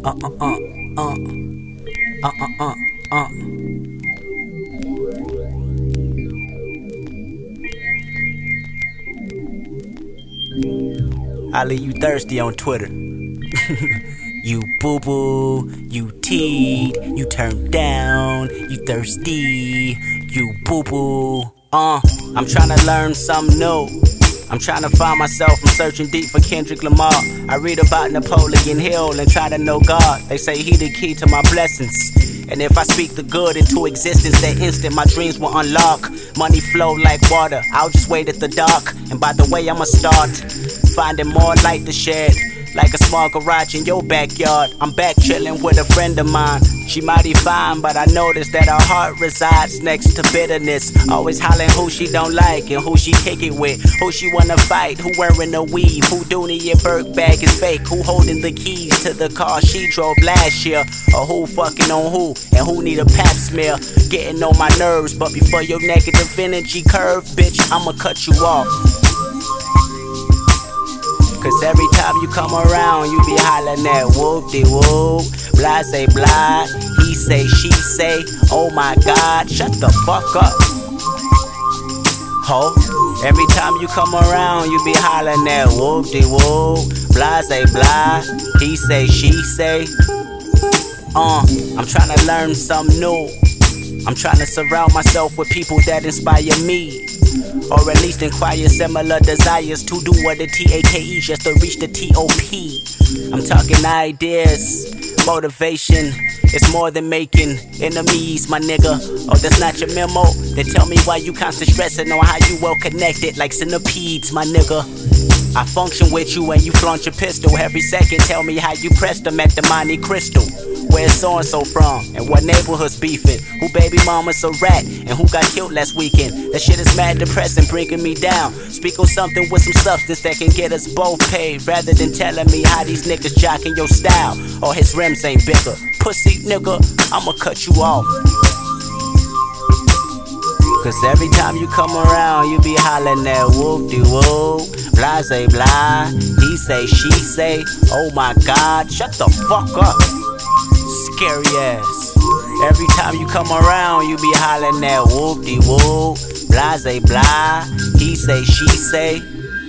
uh, uh, uh, uh, uh, uh, uh. I leave you thirsty on Twitter. You boo boo, you teed, you turned down, you thirsty, you boo boo. I'm tryna learn something new. I'm trying to find myself, I'm searching deep for Kendrick Lamar. I read about Napoleon Hill and try to know God. They say he the key to my blessings. And if I speak the good into existence, that instant my dreams will unlock. Money flow like water, I'll just wait at the dock. And by the way, I'ma start finding more light to shed. Like a small garage in your backyard. I'm back chillin' with a friend of mine. She mighty fine, but I noticed that her heart resides next to bitterness. Always hollering who she don't like and who she kick it with. Who she wanna fight, who wearing a weave, who Dooney and Burke bag is fake, who holding the keys to the car she drove last year, or who fucking on who, and who need a pap smear. Getting on my nerves, but before your negative energy curve, bitch, I'ma cut you off. Cause every time you come around, you be hollering at whoop-de-whoop, blah say blah, he say, she say, oh my God, shut the fuck up. Ho, every time you come around, you be hollering at whoop-de-whoop, blah say blah, he say, she say. I'm trying to learn something new. I'm trying to surround myself with people that inspire me, or at least inquire similar desires to do what the TAKE just to reach the TOP. I'm talking ideas, motivation. It's more than making enemies, my nigga. Oh, that's not your memo? Then tell me why you constant stressing on how you well connected like centipedes, my nigga. I function with you and you flaunt your pistol every second. Tell me how you pressed them at the Monte Crystal. Where's so-and-so from? And what neighborhood's beefing? Who baby mama's a rat? And who got killed last weekend? That shit is mad depressing, bringing me down. Speak on something with some substance that can get us both paid, rather than telling me how these niggas jocking your style, or his rims ain't bigger. Pussy nigga, I'ma cut you off. Cause every time you come around, you be hollering at whoop-de-whoop, blah say blah, he say, she say, oh my God, shut the fuck up. Scary ass. Every time you come around, you be hollering at whoop-de-whoop, blah say blah, he say, she say.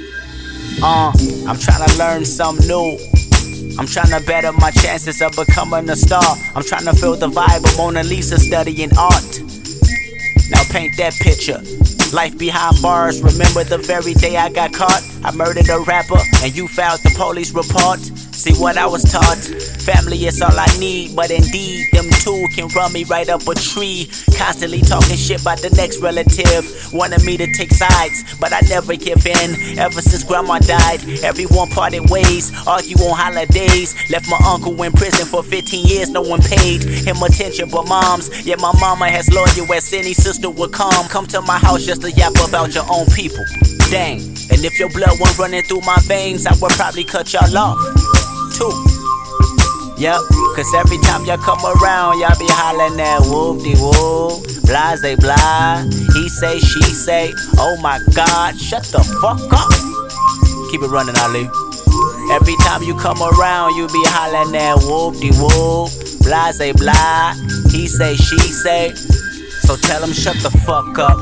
I'm trying to learn something new. I'm trying to better my chances of becoming a star. I'm trying to feel the vibe of Mona Lisa studying art. Now paint that picture. Life behind bars. Remember the very day I got caught? I murdered a rapper and you filed the police report. See what I was taught? Family is all I need, but indeed them two can run me right up a tree. Constantly talking shit about the next relative, wanting me to take sides, but I never give in. Ever since grandma died, everyone parted ways. Argue on holidays. Left my uncle in prison for 15 years, no one paid him attention but moms. Yeah, my mama has lawyer as any sister would come to my house just to yap about your own people. Dang, and if your blood went running through my veins, I would probably cut y'all off too. Yep, cause every time y'all come around, y'all be hollering at whoop-de-whoop, blah say blah, he say, she say, oh my God, shut the fuck up. Keep it running, Ali. Every time you come around, you be hollering at whoop-de-whoop, blah say blah, he say, she say. So tell him shut the fuck up.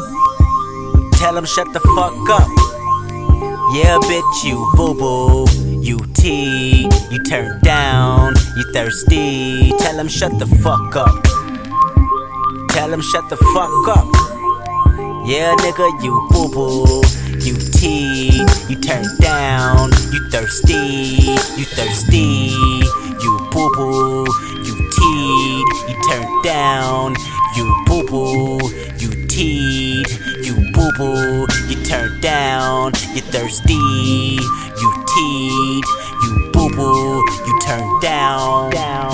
Tell him shut the fuck up. Yeah, bitch, you boo-boo, you tea, you turned down, you thirsty. Tell him shut the fuck up. Tell him shut the fuck up. Yeah, nigga, you boo-boo, you tea, you turned down, you thirsty, you thirsty. You boo-boo, you teed, you turned down, you boo-boo, you teed, you boo-boo, you turned down, you thirsty, you teed, you boo-boo, you turned down,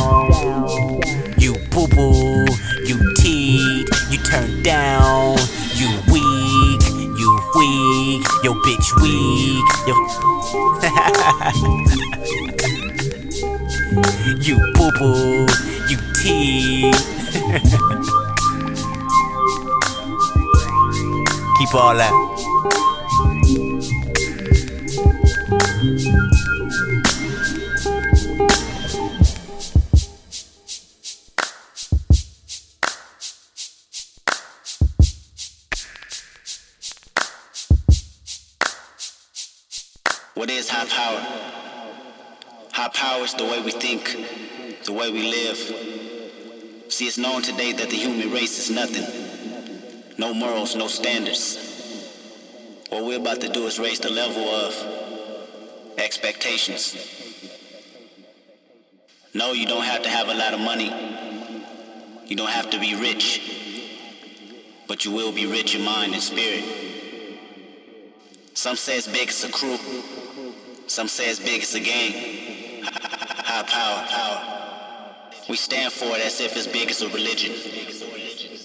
you boo-boo, you teed, you turned down, you weak, yo bitch weak, yo. You boo-boo, you tea. Keep all that. What is high power? High power is the way we think, the way we live. See, it's known today that the human race is nothing. No morals, no standards. What we're about to do is raise the level of expectations. No, you don't have to have a lot of money. You don't have to be rich. But you will be rich in mind and spirit. Some say as big as a crew. Some say as big as a gang. High power. We stand for it as if as big as a religion.